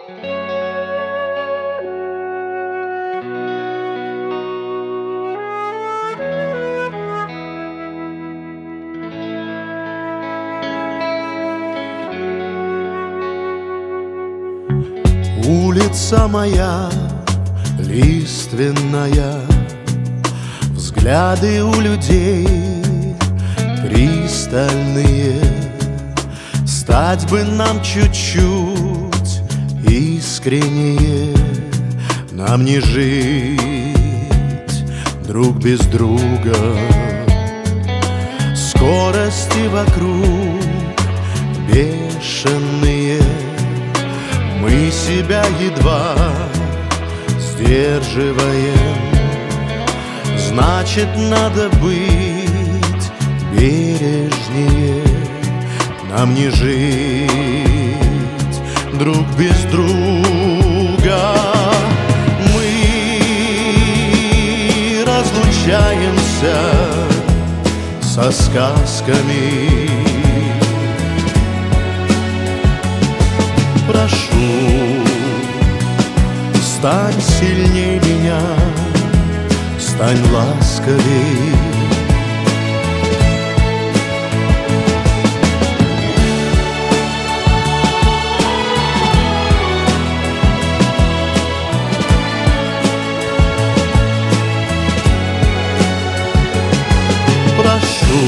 Улица моя лиственная, взгляды у людей пристальные. Стать бы нам чуть-чуть искреннее, нам не жить друг без друга. Скорости вокруг бешеные, мы себя едва сдерживаем. Значит, надо быть бережнее, нам не жить друг без друга. Мы разлучаемся со сказками. Прошу, стань сильней меня, стань ласковей. Прошу,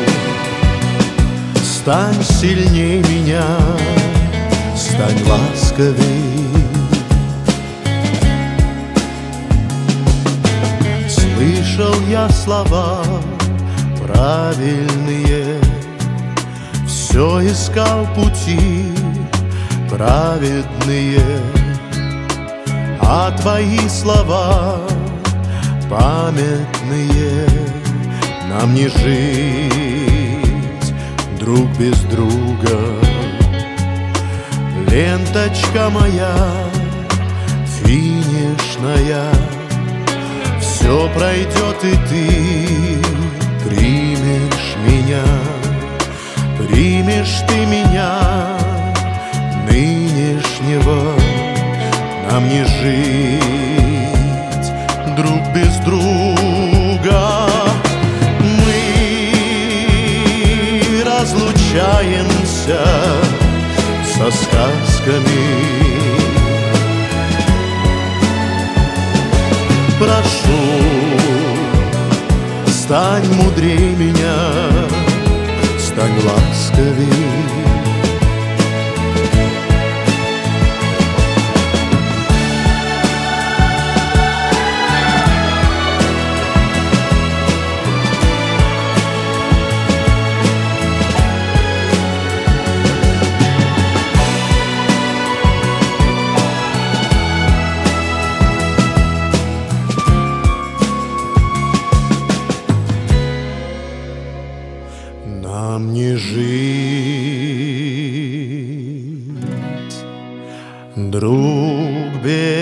стань сильней меня, стань ласковей. Слышал я слова правильные, все искал пути праведные, а твои слова памятные, нам не жить друг без друга. Ленточка моя финишная, все пройдет, и ты примешь меня. Примешь ты меня нынешнего, нам не жить друг без друга. Мы разлучаемся со сказками. Прошу, стань мудрей меня, стань ласковей. Нам не жить друг без